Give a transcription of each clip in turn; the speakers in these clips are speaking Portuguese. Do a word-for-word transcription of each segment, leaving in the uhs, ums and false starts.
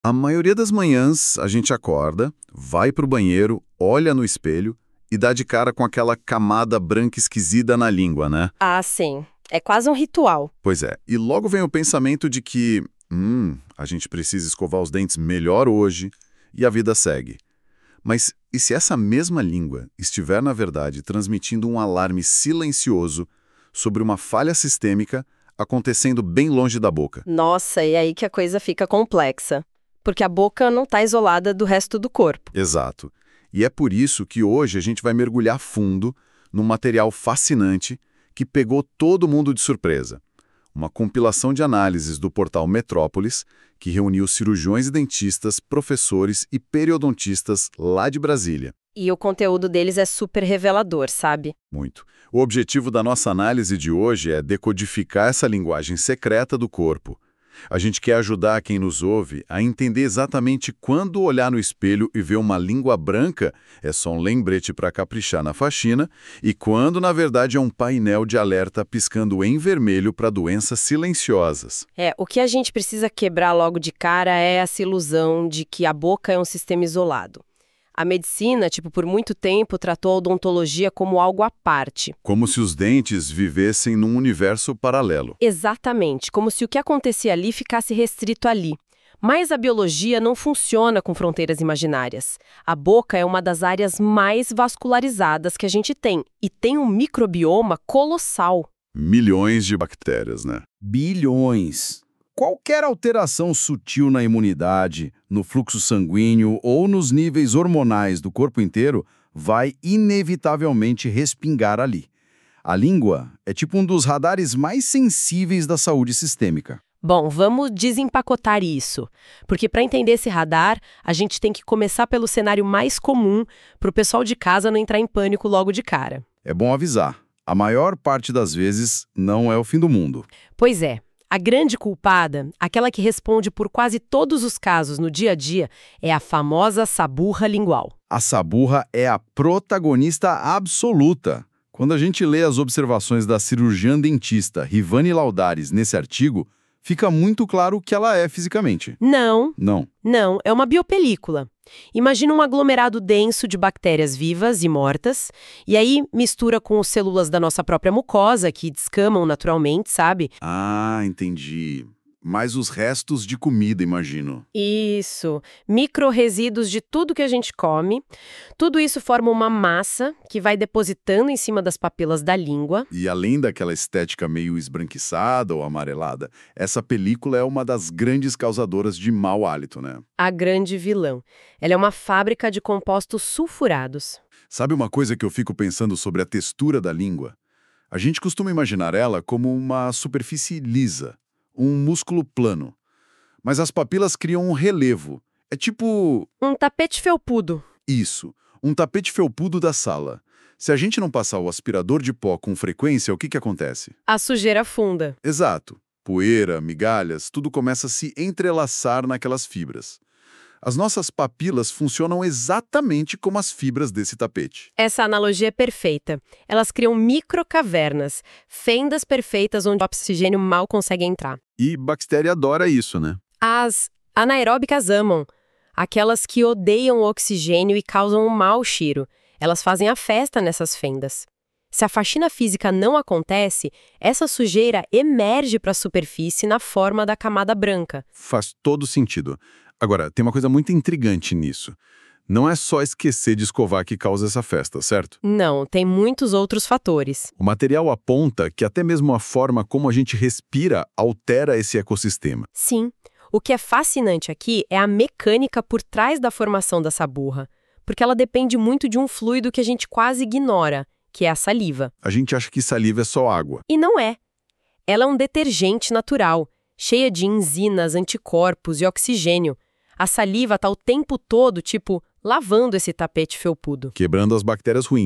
A maioria das manhãs a gente acorda, vai pro banheiro, olha no espelho e dá de cara com aquela camada branca esquisita na língua, né? Ah, sim. É quase um ritual. Pois é, e logo vem o pensamento de que, hum, a gente precisa escovar os dentes melhor hoje e a vida segue. Mas e se essa mesma língua estiver, na verdade, transmitindo um alarme silencioso sobre uma falha sistêmica acontecendo bem longe da boca? Nossa, e aí que a coisa fica complexa. Porque a boca não está isolada do resto do corpo. Exato. E é por isso que hoje a gente vai mergulhar fundo num material fascinante que pegou todo mundo de surpresa. Uma compilação de análises do portal Metrópolis, que reuniu cirurgiões e dentistas, professores e periodontistas lá de Brasília. E o conteúdo deles é super revelador, sabe? Muito. O objetivo da nossa análise de hoje é decodificar essa linguagem secreta do corpo. A gente quer ajudar quem nos ouve a entender exatamente quando olhar no espelho e ver uma língua branca é só um lembrete para caprichar na faxina e quando, na verdade, é um painel de alerta piscando em vermelho para doenças silenciosas. É, o que a gente precisa quebrar logo de cara é essa ilusão de que a boca é um sistema isolado. A medicina, tipo, por muito tempo tratou a odontologia como algo à parte. Como se os dentes vivessem num universo paralelo. Exatamente, como se o que acontecia ali ficasse restrito ali. Mas a biologia não funciona com fronteiras imaginárias. A boca é uma das áreas mais vascularizadas que a gente tem e tem um microbioma colossal. Milhões de bactérias, né? Bilhões. Qualquer alteração sutil na imunidade, no fluxo sanguíneo ou nos níveis hormonais do corpo inteiro vai inevitavelmente respingar ali. A língua é tipo um dos radares mais sensíveis da saúde sistêmica. Bom, vamos desempacotar isso, porque para entender esse radar, a gente tem que começar pelo cenário mais comum para o pessoal de casa não entrar em pânico logo de cara. É bom avisar, a maior parte das vezes não é o fim do mundo. Pois é. A grande culpada, aquela que responde por quase todos os casos no dia a dia, é a famosa saburra lingual. A saburra é a protagonista absoluta. Quando a gente lê as observações da cirurgiã dentista Rivane Laudares nesse artigo, fica muito claro o que ela é fisicamente. Não, Não. não, é uma biopelícula. Imagina um aglomerado denso de bactérias vivas e mortas, e aí mistura com as células da nossa própria mucosa, que descamam naturalmente, sabe? Ah, entendi. Mais os restos de comida, imagino. Isso, micro-resíduos de tudo que a gente come. Tudo isso forma uma massa que vai depositando em cima das papilas da língua. E além daquela estética meio esbranquiçada ou amarelada, essa película é uma das grandes causadoras de mau hálito, né? A grande vilã. Ela é uma fábrica de compostos sulfurados. Sabe uma coisa que eu fico pensando sobre a textura da língua? A gente costuma imaginar ela como uma superfície lisa, um músculo plano. Mas as papilas criam um relevo. É tipo... Um tapete felpudo. Isso, um tapete felpudo da sala. Se a gente não passar o aspirador de pó com frequência, o que que acontece? A sujeira funda. Exato. Poeira, migalhas, tudo começa a se entrelaçar naquelas fibras. As nossas papilas funcionam exatamente como as fibras desse tapete. Essa analogia é perfeita. Elas criam microcavernas, fendas perfeitas onde o oxigênio mal consegue entrar. E bactéria adora isso, né? As anaeróbicas amam. Aquelas que odeiam o oxigênio e causam um mau cheiro. Elas fazem a festa nessas fendas. Se a faxina física não acontece, essa sujeira emerge para a superfície na forma da camada branca. Faz todo sentido. Agora, tem uma coisa muito intrigante nisso. Não é só esquecer de escovar que causa essa festa, certo? Não, tem muitos outros fatores. O material aponta que até mesmo a forma como a gente respira altera esse ecossistema. Sim. O que é fascinante aqui é a mecânica por trás da formação da saburra, porque ela depende muito de um fluido que a gente quase ignora, que é a saliva. A gente acha que saliva é só água. E não é. Ela é um detergente natural, cheia de enzimas, anticorpos e oxigênio. A saliva está o tempo todo, tipo, lavando esse tapete felpudo. Quebrando as bactérias ruins.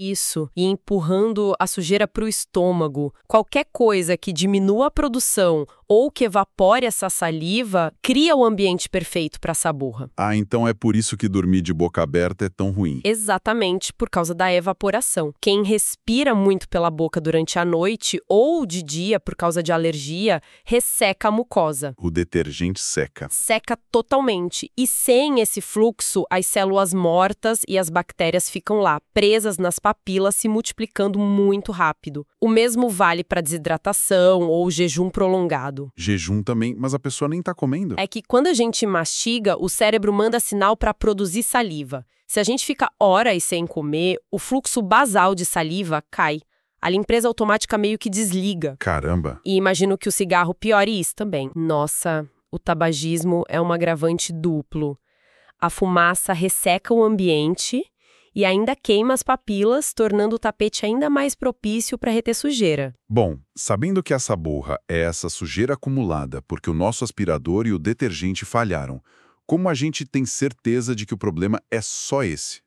Isso, e empurrando a sujeira para o estômago. Qualquer coisa que diminua a produção ou que evapore essa saliva cria o ambiente perfeito para essa burra. Ah, então é por isso que dormir de boca aberta é tão ruim. Exatamente, por causa da evaporação. Quem respira muito pela boca durante a noite ou de dia por causa de alergia, resseca a mucosa. O detergente seca. Seca totalmente. E sem esse fluxo, as células mortas e as bactérias ficam lá, presas nas papilas, se multiplicando muito rápido. O mesmo vale para desidratação ou jejum prolongado. Jejum também, mas a pessoa nem tá comendo. É que quando a gente mastiga, o cérebro manda sinal para produzir saliva. Se a gente fica horas sem comer, o fluxo basal de saliva cai. A limpeza automática meio que desliga. Caramba! E imagino que o cigarro piore isso também. Nossa, o tabagismo é um agravante duplo. A fumaça resseca o ambiente e ainda queima as papilas, tornando o tapete ainda mais propício para reter sujeira. Bom, sabendo que essa borra é essa sujeira acumulada porque o nosso aspirador e o detergente falharam, como a gente tem certeza de que o problema é só esse?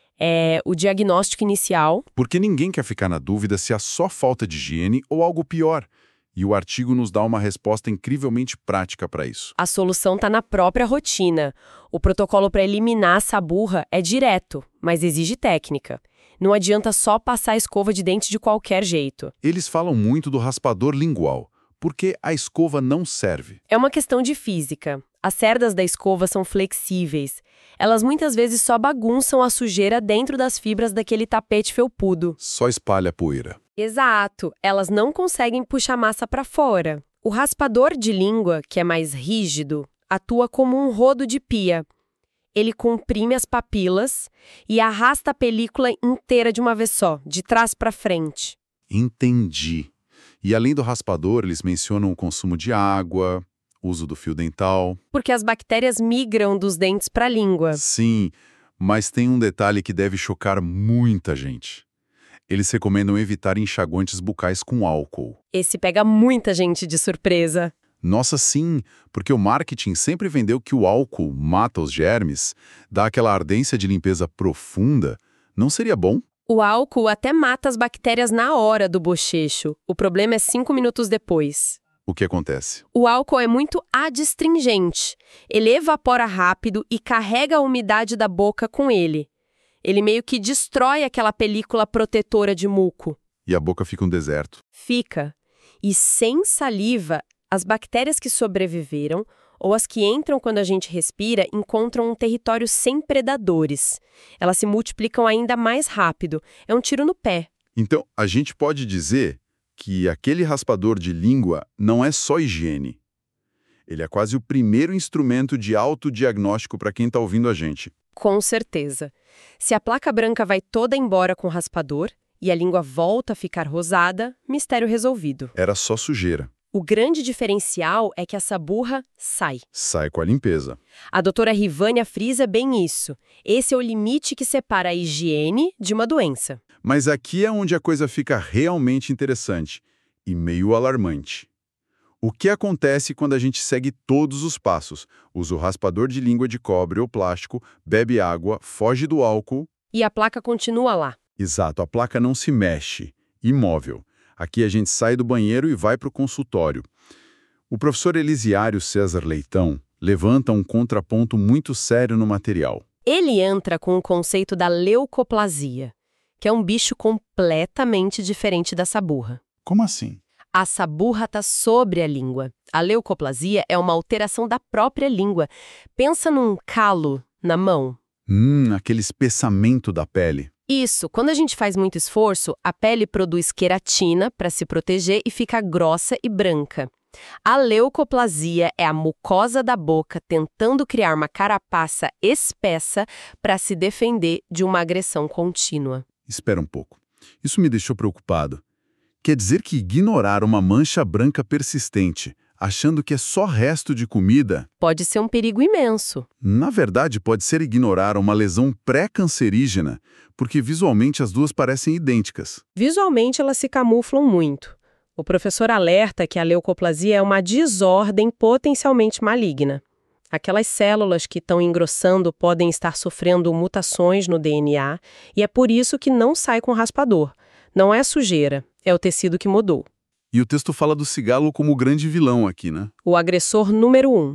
É o diagnóstico inicial. Porque ninguém quer ficar na dúvida se é só falta de higiene ou algo pior. E o artigo nos dá uma resposta incrivelmente prática para isso. A solução está na própria rotina. O protocolo para eliminar essa burra é direto, mas exige técnica. Não adianta só passar a escova de dente de qualquer jeito. Eles falam muito do raspador lingual, porque a escova não serve. É uma questão de física. As cerdas da escova são flexíveis. Elas muitas vezes só bagunçam a sujeira dentro das fibras daquele tapete felpudo. Só espalha poeira. Exato, elas não conseguem puxar massa para fora. O raspador de língua, que é mais rígido, atua como um rodo de pia. Ele comprime as papilas e arrasta a película inteira de uma vez só, de trás para frente. Entendi. E além do raspador, eles mencionam o consumo de água, uso do fio dental. Porque as bactérias migram dos dentes para a língua. Sim, mas tem um detalhe que deve chocar muita gente. Eles recomendam evitar enxaguantes bucais com álcool. Esse pega muita gente de surpresa. Nossa, sim, porque o marketing sempre vendeu que o álcool mata os germes, dá aquela ardência de limpeza profunda. Não seria bom? O álcool até mata as bactérias na hora do bochecho. O problema é cinco minutos depois. O que acontece? O álcool é muito adstringente. Ele evapora rápido e carrega a umidade da boca com ele. Ele meio que destrói aquela película protetora de muco. E a boca fica um deserto. Fica. E sem saliva, as bactérias que sobreviveram, ou as que entram quando a gente respira, encontram um território sem predadores. Elas se multiplicam ainda mais rápido. É um tiro no pé. Então, a gente pode dizer que aquele raspador de língua não é só higiene. Ele é quase o primeiro instrumento de autodiagnóstico para quem está ouvindo a gente. Com certeza. Se a placa branca vai toda embora com o raspador e a língua volta a ficar rosada, mistério resolvido. Era só sujeira. O grande diferencial é que essa burra sai. Sai com a limpeza. A doutora Rivânia frisa bem isso. Esse é o limite que separa a higiene de uma doença. Mas aqui é onde a coisa fica realmente interessante e meio alarmante. O que acontece quando a gente segue todos os passos? Usa o raspador de língua de cobre ou plástico, bebe água, foge do álcool... E a placa continua lá. Exato, a placa não se mexe, imóvel. Aqui a gente sai do banheiro e vai para o consultório. O professor Elisiário César Leitão levanta um contraponto muito sério no material. Ele entra com o conceito da leucoplasia, que é um bicho completamente diferente da saburra. Como assim? A saburra está sobre a língua. A leucoplasia é uma alteração da própria língua. Pensa num calo na mão. Hum, aquele espessamento da pele. Isso, quando a gente faz muito esforço, a pele produz queratina para se proteger e fica grossa e branca. A leucoplasia é a mucosa da boca tentando criar uma carapaça espessa para se defender de uma agressão contínua. Espera um pouco. Isso me deixou preocupado. Quer dizer que ignorar uma mancha branca persistente, achando que é só resto de comida... Pode ser um perigo imenso. Na verdade, pode ser ignorar uma lesão pré-cancerígena, porque visualmente as duas parecem idênticas. Visualmente elas se camuflam muito. O professor alerta que a leucoplasia é uma desordem potencialmente maligna. Aquelas células que estão engrossando podem estar sofrendo mutações no D N A e é por isso que não sai com raspador. Não é sujeira, é o tecido que mudou. E o texto fala do cigarro como o grande vilão aqui, né? O agressor número um.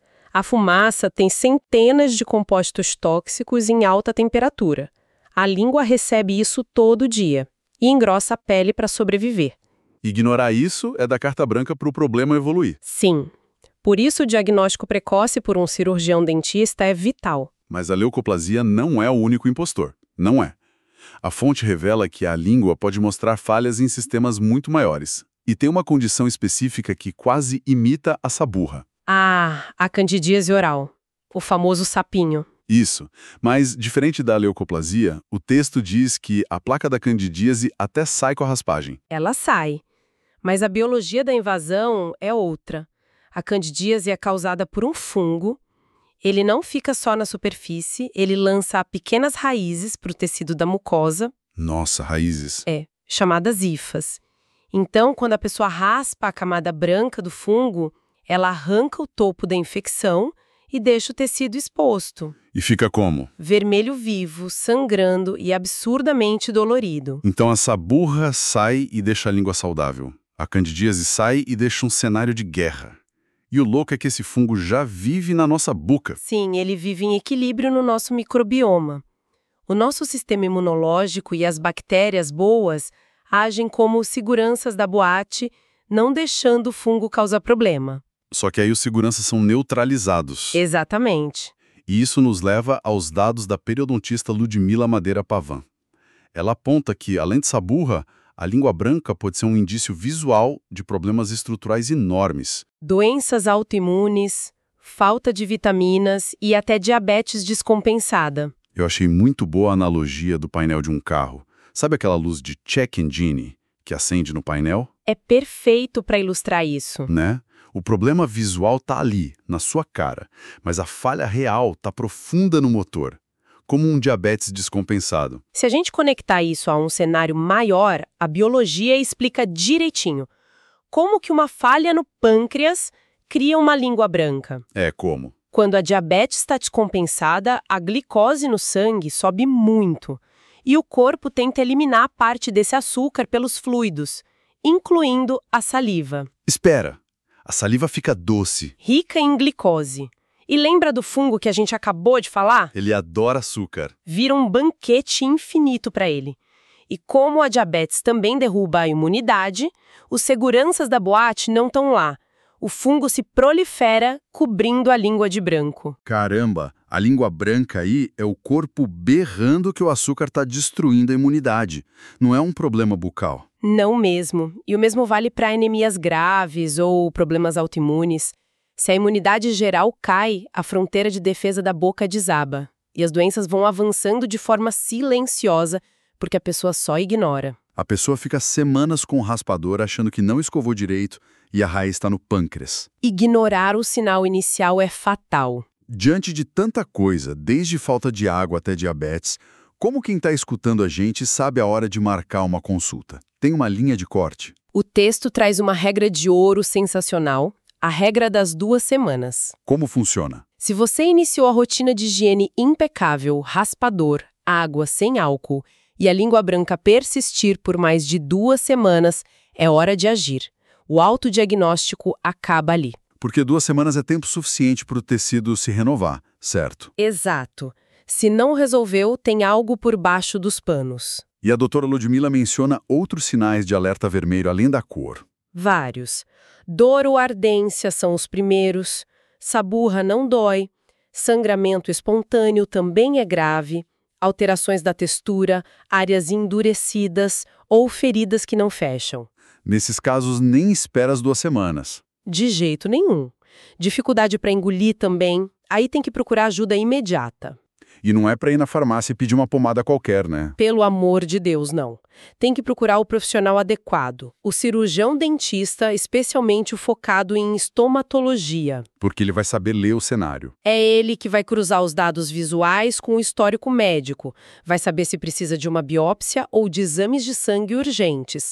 A fumaça tem centenas de compostos tóxicos em alta temperatura. A língua recebe isso todo dia e engrossa a pele para sobreviver. Ignorar isso é dar carta branca para o problema evoluir. Sim. Por isso, o diagnóstico precoce por um cirurgião dentista é vital. Mas a leucoplasia não é o único impostor. Não é. A fonte revela que a língua pode mostrar falhas em sistemas muito maiores. E tem uma condição específica que quase imita a saburra. Ah, a candidíase oral. O famoso sapinho. Isso. Mas, diferente da leucoplasia, o texto diz que a placa da candidíase até sai com a raspagem. Ela sai. Mas a biologia da invasão é outra. A candidíase é causada por um fungo. Ele não fica só na superfície, ele lança pequenas raízes para o tecido da mucosa. Nossa, raízes. É, chamadas hifas. Então, quando a pessoa raspa a camada branca do fungo, ela arranca o topo da infecção e deixa o tecido exposto. E fica como? Vermelho vivo, sangrando e absurdamente dolorido. Então a saburra sai e deixa a língua saudável. A candidíase sai e deixa um cenário de guerra. E o louco é que esse fungo já vive na nossa boca. Sim, ele vive em equilíbrio no nosso microbioma. O nosso sistema imunológico e as bactérias boas agem como seguranças da boate, não deixando o fungo causar problema. Só que aí os seguranças são neutralizados. Exatamente. E isso nos leva aos dados da periodontista Ludmila Madeira Pavan. Ela aponta que, além de saburra, a língua branca pode ser um indício visual de problemas estruturais enormes. Doenças autoimunes, falta de vitaminas e até diabetes descompensada. Eu achei muito boa a analogia do painel de um carro. Sabe aquela luz de check engine que acende no painel? É perfeito para ilustrar isso. Né? O problema visual tá ali, na sua cara, mas a falha real tá profunda no motor, como um diabetes descompensado. Se a gente conectar isso a um cenário maior, a biologia explica direitinho como que uma falha no pâncreas cria uma língua branca. É, como? Quando a diabetes está descompensada, a glicose no sangue sobe muito e o corpo tenta eliminar parte desse açúcar pelos fluidos, incluindo a saliva. Espera! A saliva fica doce. Rica em glicose. E lembra do fungo que a gente acabou de falar? Ele adora açúcar. Vira um banquete infinito para ele. E como a diabetes também derruba a imunidade, os seguranças da boate não estão lá. O fungo se prolifera, cobrindo a língua de branco. Caramba, a língua branca aí é o corpo berrando que o açúcar está destruindo a imunidade. Não é um problema bucal. Não mesmo. E o mesmo vale para anemias graves ou problemas autoimunes. Se a imunidade geral cai, a fronteira de defesa da boca desaba. E as doenças vão avançando de forma silenciosa, porque a pessoa só ignora. A pessoa fica semanas com o raspador achando que não escovou direito e a raiz está no pâncreas. Ignorar o sinal inicial é fatal. Diante de tanta coisa, desde falta de água até diabetes, como quem está escutando a gente sabe a hora de marcar uma consulta? Tem uma linha de corte? O texto traz uma regra de ouro sensacional, a regra das duas semanas. Como funciona? Se você iniciou a rotina de higiene impecável, raspador, água sem álcool e a língua branca persistir por mais de duas semanas, é hora de agir. O autodiagnóstico acaba ali. Porque duas semanas é tempo suficiente para o tecido se renovar, certo? Exato. Se não resolveu, tem algo por baixo dos panos. E a doutora Ludmila menciona outros sinais de alerta vermelho além da cor. Vários. Dor ou ardência são os primeiros. Saburra não dói. Sangramento espontâneo também é grave. Alterações da textura, áreas endurecidas ou feridas que não fecham. Nesses casos, nem espera as duas semanas. De jeito nenhum. Dificuldade para engolir também. Aí tem que procurar ajuda imediata. E não é para ir na farmácia e pedir uma pomada qualquer, né? Pelo amor de Deus, não. Tem que procurar o profissional adequado, o cirurgião dentista, especialmente o focado em estomatologia. Porque ele vai saber ler o cenário. É ele que vai cruzar os dados visuais com o histórico médico, vai saber se precisa de uma biópsia ou de exames de sangue urgentes.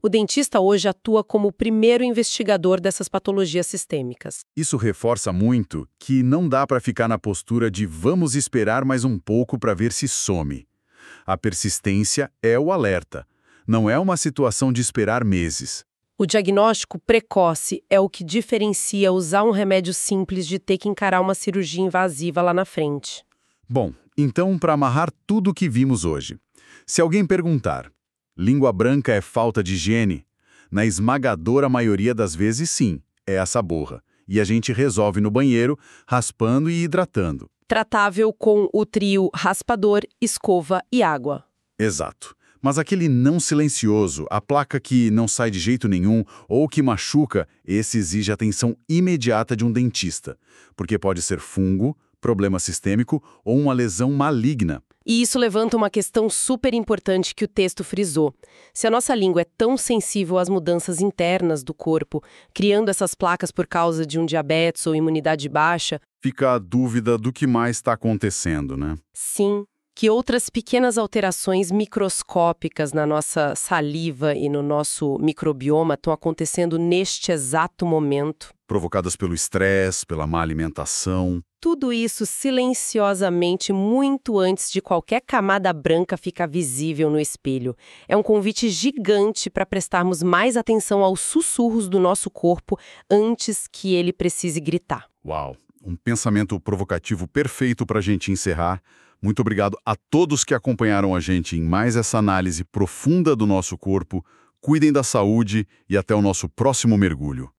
O dentista hoje atua como o primeiro investigador dessas patologias sistêmicas. Isso reforça muito que não dá para ficar na postura de vamos esperar mais um pouco para ver se some. A persistência é o alerta. Não é uma situação de esperar meses. O diagnóstico precoce é o que diferencia usar um remédio simples de ter que encarar uma cirurgia invasiva lá na frente. Bom, então para amarrar tudo o que vimos hoje. Se alguém perguntar, língua branca é falta de higiene? Na esmagadora maioria das vezes sim, é essa borra. E a gente resolve no banheiro, raspando e hidratando. Tratável com o trio raspador, escova e água. Exato. Mas aquele não silencioso, a placa que não sai de jeito nenhum ou que machuca, esse exige atenção imediata de um dentista, porque pode ser fungo, problema sistêmico ou uma lesão maligna. E isso levanta uma questão super importante que o texto frisou. Se a nossa língua é tão sensível às mudanças internas do corpo, criando essas placas por causa de um diabetes ou imunidade baixa, fica a dúvida do que mais está acontecendo, né? Sim. Que outras pequenas alterações microscópicas na nossa saliva e no nosso microbioma estão acontecendo neste exato momento. Provocadas pelo estresse, pela má alimentação. Tudo isso silenciosamente muito antes de qualquer camada branca ficar visível no espelho. É um convite gigante para prestarmos mais atenção aos sussurros do nosso corpo antes que ele precise gritar. Uau! Um pensamento provocativo perfeito para a gente encerrar. Muito obrigado a todos que acompanharam a gente em mais essa análise profunda do nosso corpo. Cuidem da saúde e até o nosso próximo mergulho.